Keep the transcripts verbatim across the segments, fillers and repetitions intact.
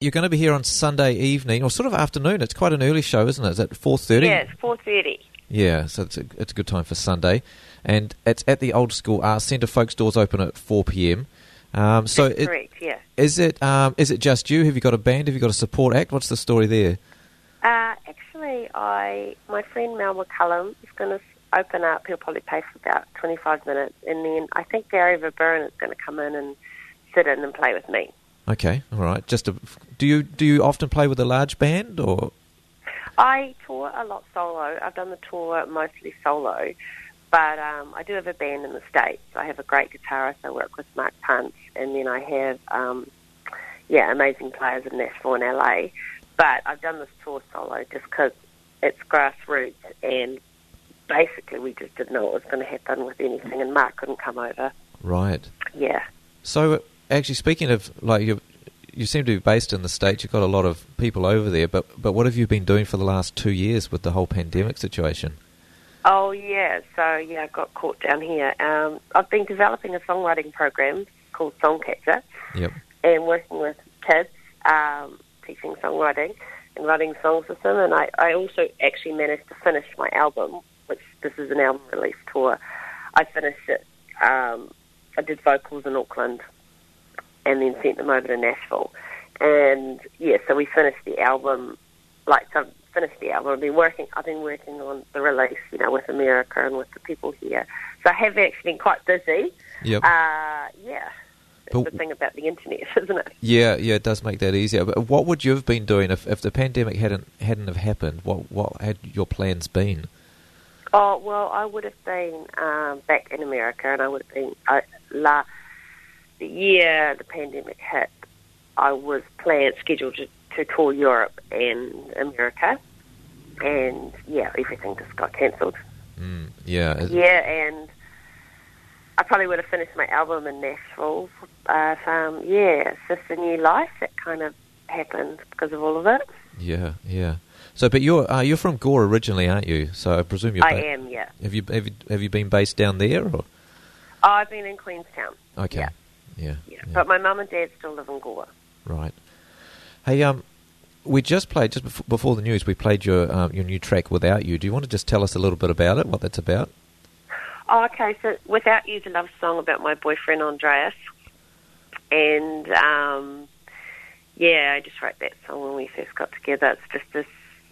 you're going to be here on Sunday evening, or sort of afternoon. It's quite an early show, isn't it? Is it four thirty? Yeah, it's four thirty. Yeah, so it's a, it's a good time for Sunday. And it's at the Old School Arts Centre. Folks, doors open at four p.m. Um, so That's it, correct, yeah. Is it, um, is it just you? Have you got a band? Have you got a support act? What's the story there? Uh, actually, I my friend Mel McCullum is going to open up. He'll probably play for about twenty-five minutes. And then I think Gary Verburen is going to come in and sit in and play with me. Okay, all right. Just a, do you do you often play with a large band, or? I tour a lot solo. I've done the tour mostly solo, but um, I do have a band in the States. I have a great guitarist. I work with Mark Punt, and then I have, um, yeah, amazing players in Nashville and L A. But I've done this tour solo just because it's grassroots, and basically we just didn't know what was going to happen with anything, and Mark couldn't come over. Right. Yeah. So, actually, speaking of, like, you you seem to be based in the States. You've got a lot of people over there, but but what have you been doing for the last two years with the whole pandemic situation? Oh, yeah. So, yeah, I got caught down here. Um, I've been developing a songwriting program called Songcatcher. Yep. And working with kids, um, teaching songwriting and writing songs with them. And I, I also actually managed to finish my album, which this is an album release tour. I finished it. Um, I did vocals in Auckland and then sent them over to Nashville. And, yeah, so we finished the album, like, so I've finished the album. I've been working, I've been working on the release, you know, with America and with the people here. So I have actually been quite busy. Yep. Uh, yeah. That's the thing about the internet, isn't it? Yeah, yeah, it does make that easier. But what would you have been doing if, if the pandemic hadn't hadn't have happened? What what had your plans been? Oh, well, I would have been um, back in America, and I would have been, uh, la, the year the pandemic hit, I was planned, scheduled to, to tour Europe and America, and, yeah, everything just got cancelled. Mm, yeah. Yeah, and I probably would have finished my album in Nashville, but, um, yeah, it's just a new life that kind of happened because of all of it. Yeah, yeah. So, but you're uh, you're from Gore originally, aren't you? So I presume you're. I ba- am, yeah. Have you have you have you been based down there, or? Oh, I've been in Queenstown. Okay. Yeah. Yeah. Yeah. yeah. But my mum and dad still live in Gore. Right. Hey, um, we just played just before, before the news. We played your um, your new track "Without You." Do you want to just tell us a little bit about it? What that's about? Oh, okay. So, "Without You" is a love song about my boyfriend Andreas, and um, yeah, I just wrote that song when we first got together. It's just this.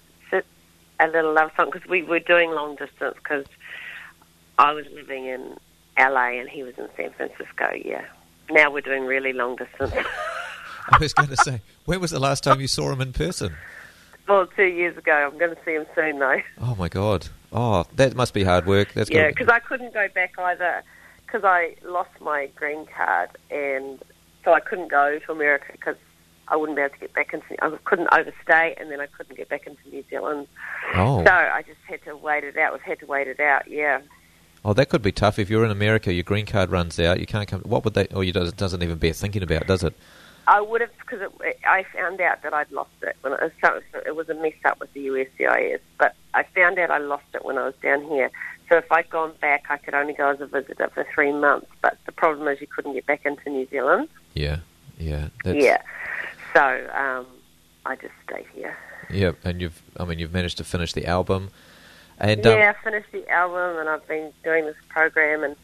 A little love song because we were doing long distance because I was living in L A and he was in San Francisco. Yeah, now we're doing really long distance. I was going to say, when was the last time you saw him in person? Well, two years ago. I'm going to see him soon though. Oh my God! Oh, that must be hard work. That's yeah, because I couldn't go back either because I lost my green card and so I couldn't go to America because I wouldn't be able to get back into. I couldn't overstay, and then I couldn't get back into New Zealand. Oh. So I just had to wait it out. We've had to wait it out. Yeah. Oh, that could be tough. If you're in America, your green card runs out. You can't come. What would they? Or you does, it doesn't even bear thinking about, does it? I would have because I found out that I'd lost it when it was, so it was a mess up with the U S C I S. But I found out I lost it when I was down here. So if I'd gone back, I could only go as a visitor for three months. But the problem is you couldn't get back into New Zealand. Yeah. Yeah. That's... Yeah. So um, I just stayed here. Yeah, and you've, I mean, you've managed to finish the album. And yeah, um, I finished the album, and I've been doing this program, and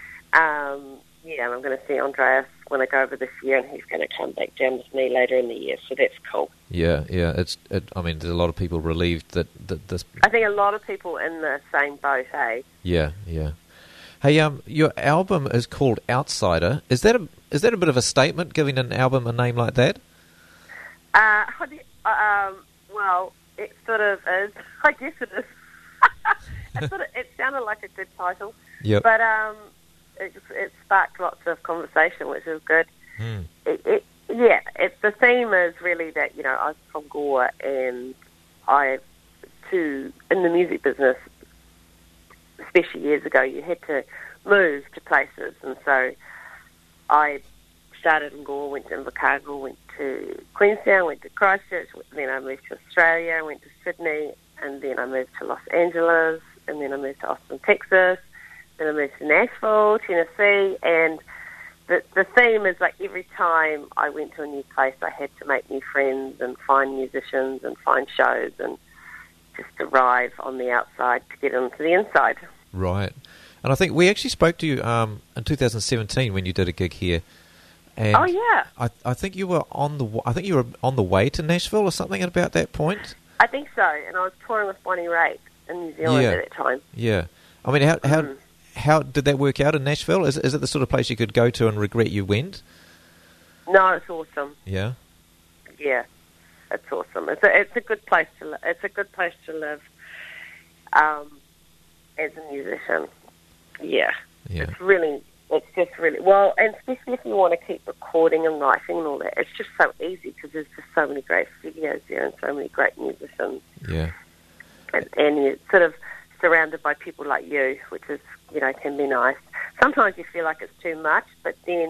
um, yeah, I'm going to see Andreas when I go over this year, and he's going to come back down with me later in the year, so that's cool. Yeah, yeah, it's. It, I mean, there's a lot of people relieved that, that this. I think a lot of people in the same boat, eh? Yeah, yeah. Hey, um, your album is called Outsider. Is that a is that a bit of a statement, giving an album a name like that? Uh, um, well, it sort of is. I guess it is. it, sort of, it sounded like a good title. Yep. But um, it, it sparked lots of conversation, which is good. Mm. It, it, yeah, it, the theme is really that, you know, I was from Gore and I, to, in the music business, especially years ago, you had to move to places. And so I started in Gore, went to Invercargill, went to Queenstown, went to Christchurch, then I moved to Australia, went to Sydney, and then I moved to Los Angeles, and then I moved to Austin, Texas, then I moved to Nashville, Tennessee, and the the theme is like every time I went to a new place, I had to make new friends and find musicians and find shows and just arrive on the outside to get into the inside. Right. And I think we actually spoke to you um, in two thousand seventeen when you did a gig here. And oh yeah. I I think you were on the I think you were on the way to Nashville or something at about that point. I think so, and I was touring with Bonnie Raitt in New Zealand yeah. at that time. Yeah. I mean, how how Mm. how did that work out in Nashville? Is is it the sort of place you could go to and regret you went? No, it's awesome. Yeah. Yeah, it's awesome. It's a it's a good place to li- it's a good place to live. Um, as a musician, yeah, Yeah. it's really it's just really well, and especially if you want to keep recording and writing and all that, it's just so easy because there's just so many great studios there and so many great musicians, Yeah. and, and you're sort of surrounded by people like you, which is you know can be nice. Sometimes you feel like it's too much, but then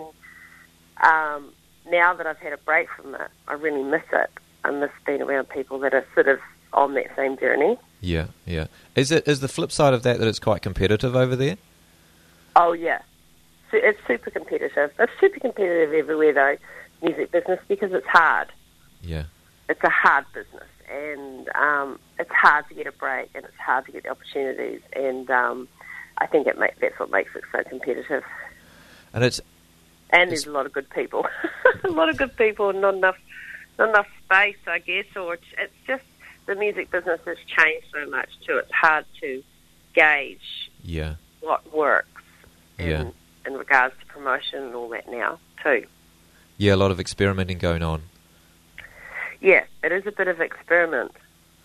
um, now that I've had a break from it, I really miss it. I miss being around people that are sort of on that same journey. Yeah, yeah. Is it is the flip side of that that it's quite competitive over there? Oh, yeah. So it's super competitive. It's super competitive everywhere, though, music business, because it's hard. Yeah. It's a hard business, and um, it's hard to get a break, and it's hard to get the opportunities, and um, I think it make, that's what makes it so competitive. And it's... And it's, there's a lot of good people. a lot of good people, not enough, not enough space, I guess, or it's, it's just the music business has changed so much, too. It's hard to gauge yeah. what works in, Yeah. in regards to promotion and all that now, too. Yeah, a lot of experimenting going on. Yeah, it is a bit of experiment.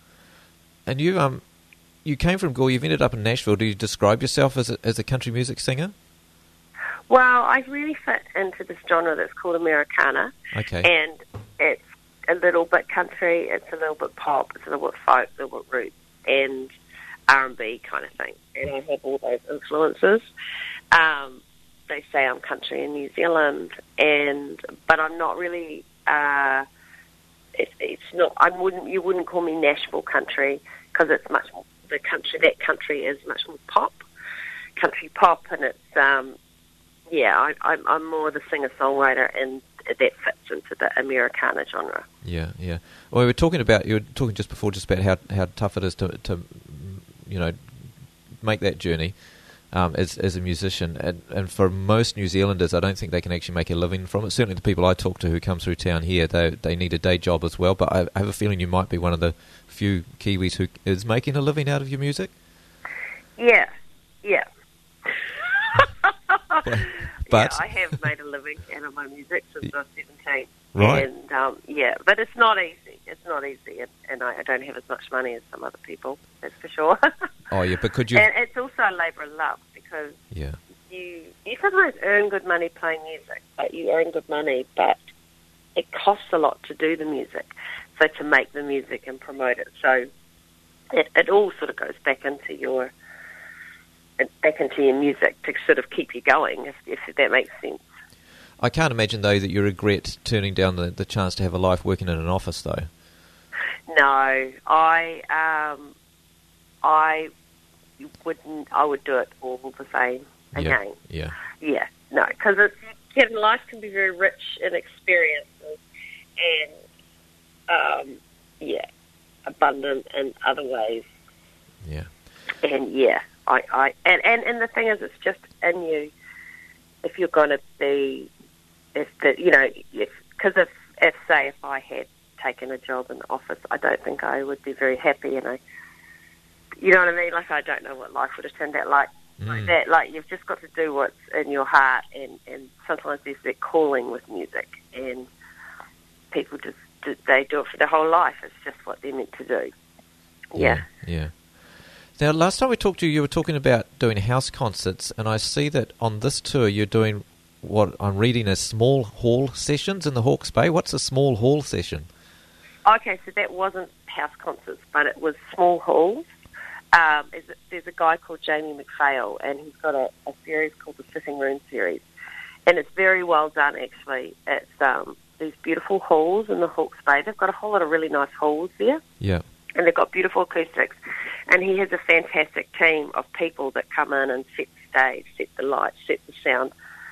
And you um, you came from Gore, you've ended up in Nashville. Do you describe yourself as a, as a country music singer? Well, I really fit into this genre that's called Americana. Okay. And it's a little bit country, it's a little bit pop, it's a little bit folk, a little bit roots, and R and B kind of thing. And I have all those influences. Um, they say I'm country in New Zealand, and but I'm not really. Uh, it, it's not. I wouldn't. You wouldn't call me Nashville country because it's much more. The country that country is much more pop, country pop, and it's. Um, yeah, I, I'm, I'm more the singer-songwriter, and that fits into the Americana genre. Yeah, yeah. Well, we were talking about, you were talking just before just about how, how tough it is to, to, you know, make that journey um, as as a musician. And, and for most New Zealanders, I don't think they can actually make a living from it. Certainly the people I talk to who come through town here, they they need a day job as well. But I, I have a feeling you might be one of the few Kiwis who is making a living out of your music. Yeah, yeah. But yeah, I have made a living out of my music since I was seventeen. Right. And, um, yeah, but it's not easy. It's not easy, and, and I, I don't have as much money as some other people, that's for sure. Oh, yeah, but could you... And it's also a labour of love, because yeah. you, you sometimes earn good money playing music, but you earn good money, but it costs a lot to do the music, so to make the music and promote it. So it, it all sort of goes back into your... back into your music to sort of keep you going, if, if that makes sense. I can't imagine, though, that you regret turning down the, the chance to have a life working in an office, though. No, I um, I wouldn't. I would do it all the same again. Yeah, yeah, yeah. No, because it's life can be very rich in experiences and um, yeah, abundant in other ways. Yeah, and yeah. I, I and, and, and the thing is, it's just in you. If you're going to be, if the you know, because if, if if say if I had taken a job in the office, I don't think I would be very happy, and I, you know what I mean. Like I don't know what life would have turned out like. Mm. Like that. Like you've just got to do what's in your heart, and, and sometimes there's that calling with music, and people just they do it for their whole life. It's just what they're meant to do. Yeah. Yeah. yeah. Now, last time we talked to you, you were talking about doing house concerts, and I see that on this tour you're doing what I'm reading as small hall sessions in the Hawke's Bay. What's a small hall session? Okay, so that wasn't house concerts, but it was small halls. Um, there's, a, there's a guy called Jamie McPhail, and he's got a, a series called the Sitting Room series, and it's very well done, actually. It's um, these beautiful halls in the Hawke's Bay. They've got a whole lot of really nice halls there. Yeah. And they've got beautiful acoustics. And he has a fantastic team of people that come in and set the stage, set the lights, set the sound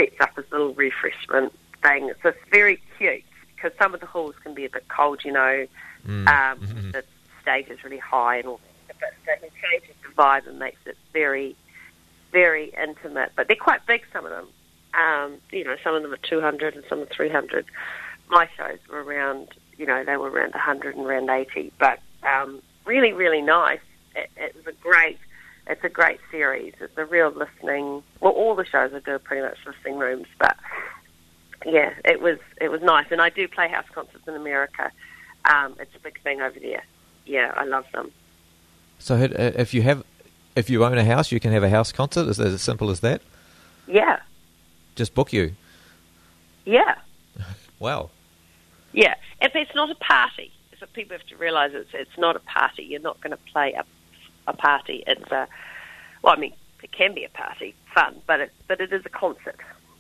sets up his little refreshment thing. So it's very cute because some of the halls can be a bit cold, you know. Mm. Um, Mm-hmm. The stage is really high and all that, but so he changes the vibe and makes it very, very intimate. But they're quite big, some of them. Um, you know, some of them are two hundred and some are three hundred. My shows were around, you know, they were around one hundred and around eighty. But um, really, really nice. It, it was a great, it's a great series. It's a real listening, well, all the shows I do are pretty much listening rooms, but yeah, it was it was nice. And I do play house concerts in America. Um, it's a big thing over there. Yeah, I love them. So if you have, if you own a house, you can have a house concert? Is it as simple as that? Yeah. Just book you? Yeah. Wow. Yeah. If it's not a party, so people have to realise it's it's not a party. You're not going to play a, a party. It's a, well, I mean, it can be a party, fun, but it but it is a concert.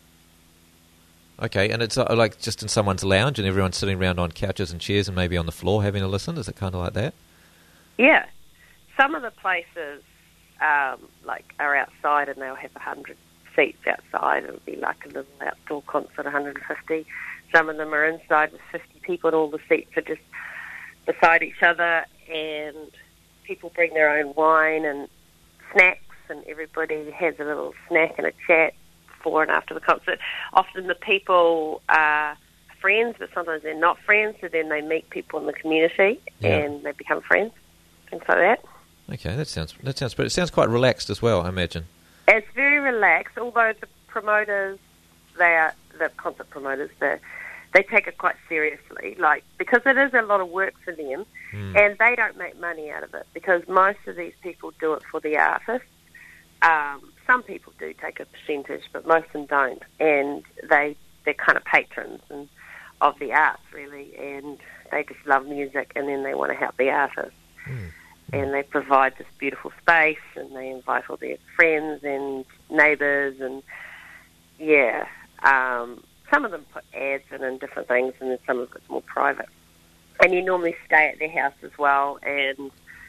Okay, and it's uh, like just in someone's lounge and everyone's sitting around on couches and chairs and maybe on the floor having a listen? Is it kind of like that? Yeah. Some of the places um, like are outside and they'll have one hundred seats outside. It'll be like a little outdoor concert, one hundred fifty. Some of them are inside with fifty people and all the seats are just beside each other and people bring their own wine and snacks and everybody has a little snack and a chat before and after the concert. Often the people are friends, but sometimes they're not friends, so then they meet people in the community Yeah. and they become friends, things like that. Okay, that sounds that sounds but it sounds quite relaxed as well, I imagine. It's very relaxed, although the promoters, they are the concert promoters, they they take it quite seriously, like because it is a lot of work for them, Mm. and they don't make money out of it because most of these people do it for the artists. Um, some people do take a percentage, but most of them don't, and they they're kind of patrons and of the arts really, and they just love music, and then they want to help the artists. Mm. And they provide this beautiful space, and they invite all their friends and neighbours, and yeah, um, some of them put ads in and different things, and then some of it's more private. And you normally stay at their house as well, and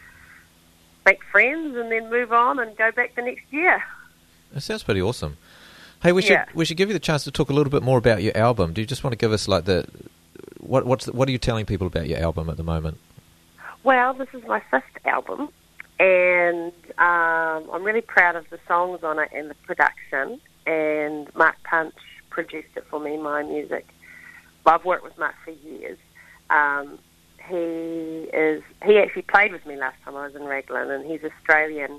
make friends, and then move on and go back the next year. That sounds pretty awesome. Hey, we should Yeah. we should give you the chance to talk a little bit more about your album. Do you just want to give us like the what what's the, what are you telling people about your album at the moment? Well, this is my fifth album, and um, I'm really proud of the songs on it and the production. And Mark Punch produced it for me, my music. Well, I've worked with Mark for years. Um, he is he actually played with me last time I was in Raglan, and he's Australian,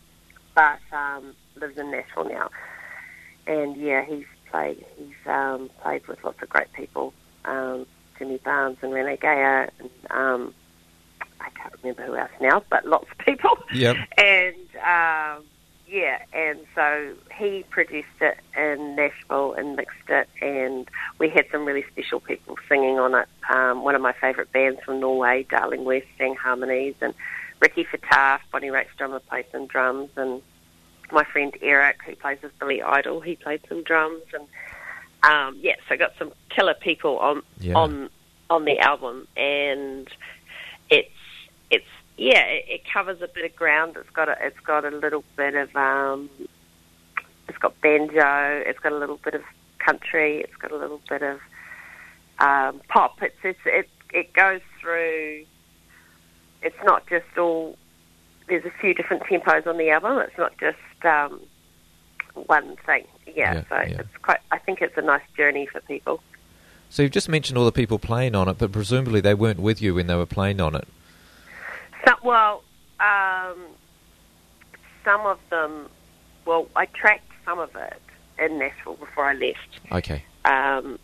but um, lives in Nashville now. And yeah, he's played he's um, played with lots of great people, um, Jimmy Barnes and Renee Gayer, and um, I can't remember who else now, but lots of people. Yep. And, um, yeah, and so he produced it in Nashville and mixed it, and we had some really special people singing on it. Um, one of my favourite bands from Norway, Darling West, sang harmonies, and Ricky Fataf, Bonnie Raitt's drummer, played some drums, and my friend Eric, who plays with Billy Idol, he played some drums, and, um, yeah, so I got some killer people on, Yeah. on, on the album, and it's, It's yeah, it, it covers a bit of ground. It's got a, it's got a little bit of um, it's got banjo. It's got a little bit of country. It's got a little bit of um, pop. It's, it's it it goes through. It's not just all. There's a few different tempos on the album. It's not just um, one thing. Yeah, Yeah, so yeah. it's quite. I think it's a nice journey for people. So you've just mentioned all the people playing on it, but presumably they weren't with you when they were playing on it. So, well, um, some of them, well, I tracked some of it in Nashville before I left. Okay. Um,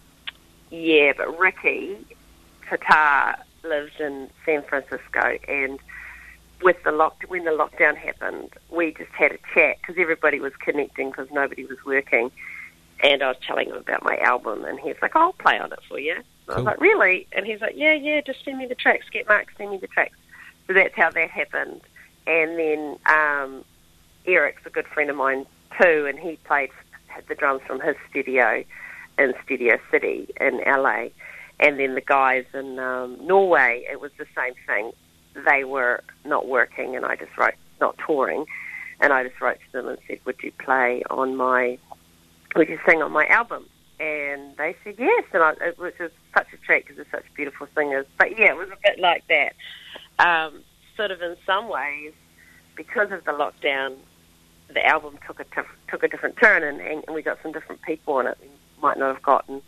yeah, but Ricky Tatar lives in San Francisco, and with the lock, when the lockdown happened, we just had a chat because everybody was connecting because nobody was working, and I was telling him about my album, and he's like, I'll play on it for you. And I was Cool. like, really? And he's like, yeah, yeah, just send me the tracks. Get Mark, send me the tracks. So that's how that happened. And then um, Eric's a good friend of mine too, and he played had the drums from his studio in Studio City in L A. And then the guys in um, Norway, it was the same thing. They were not working, and I just wrote, not touring, and I just wrote to them and said, would you play on my would you sing on my album? And they said yes, and I, it was just such a treat because they're such beautiful singers. But yeah, it was a bit like that. Um, sort of in some ways, because of the lockdown, the album took a tif- took a different turn, and, and we got some different people on it we might not have gotten.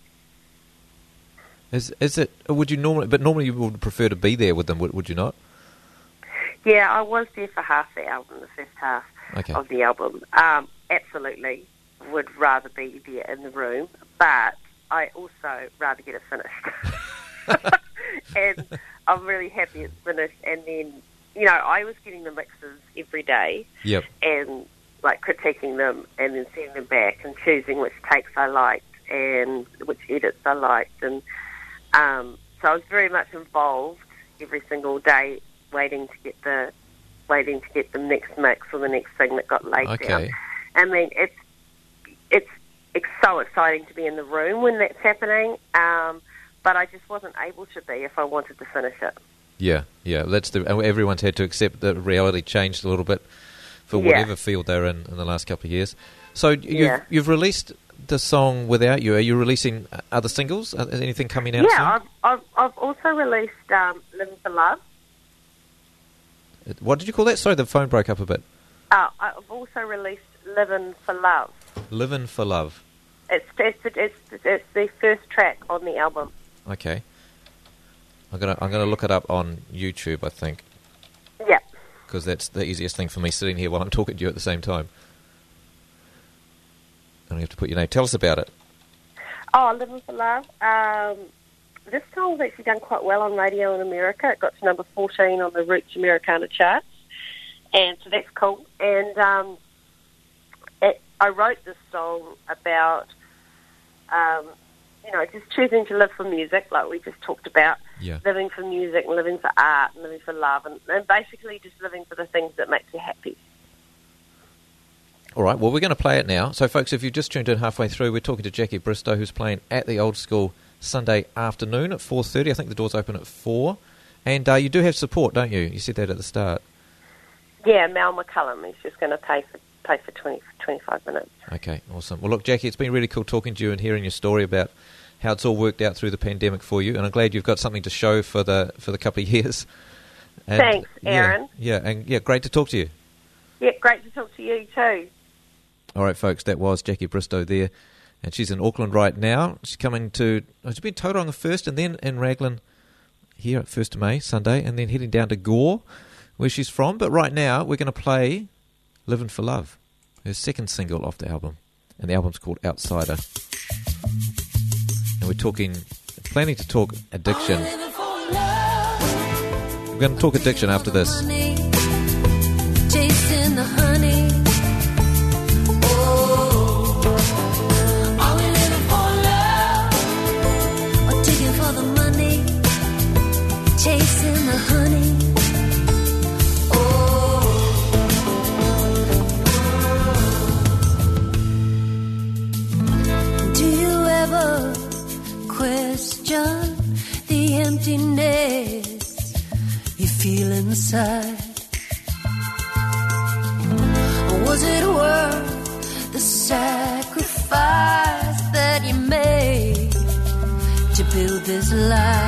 Is is it? Would you normally? But normally you would prefer to be there with them, would, would you not? Yeah, I was there for half the album, the first half okay. of the album. Um, absolutely, would rather be there in the room, but I also rather get it finished. And I'm really happy it's finished. And then, you know, I was getting the mixes every day, yep. and like critiquing them, and then sending them back and choosing which takes I liked and which edits I liked, and um, so I was very much involved every single day, waiting to get the waiting to get the next mix or the next thing that got laid okay. down. I mean, it's it's it's so exciting to be in the room when that's happening, um, but I just wasn't able to be if I wanted to finish it. Yeah, yeah, that's the everyone's had to accept that reality changed a little bit for yeah. whatever field they're in in the last couple of years. So you've yeah. you've released the song Without You. Are you releasing other singles? Is anything coming out? Yeah, soon? I've, I've I've also released um, Living for Love. What did you call that? Sorry, the phone broke up a bit. Uh, I've also released Living for Love. Living for Love. It's it's, it's it's the first track on the album. Okay. I'm gonna I'm gonna look it up on YouTube, I think. Yeah. Because that's the easiest thing for me, sitting here while I'm talking to you at the same time. I don't have to put your name. Tell us about it. Oh, Living for Love. Um, this song's actually done quite well on radio in America. It got to number fourteen on the Roots Americana charts, and so that's cool. And um, it, I wrote this song about, um, you know, just choosing to live for music, like we just talked about. Yeah. Living for music, and living for art, and living for love, and, and basically just living for the things that make you happy. All right, well, we're going to play it now. So, folks, if you've just tuned in halfway through, we're talking to Jackie Bristow, who's playing at the Old School Sunday afternoon at four thirty. I think the doors open at four. And uh, you do have support, don't you? You said that at the start. Yeah, Mel McCullum is just going to pay for pay for twenty, twenty-five minutes. Okay, awesome. Well, look, Jackie, it's been really cool talking to you and hearing your story about how it's all worked out through the pandemic for you, and I'm glad you've got something to show for the for the couple of years. And, Thanks, Aaron. Yeah, yeah, and yeah, great to talk to you. Yeah, great to talk to you too. All right, folks, that was Jackie Bristow there, and she's in Auckland right now. She's coming to, oh, she's been Tauranga first, and then in Raglan here at first of May, Sunday, and then heading down to Gore, where she's from. But right now, we're going to play Living for Love, her second single off the album, and the album's called Outsider. And we're talking, planning to talk addiction. We're going to talk addiction after this. Chasing the honey. Chasing the honey. Oh, do you ever question the emptiness you feel inside? Or was it worth the sacrifice that you made to build this life?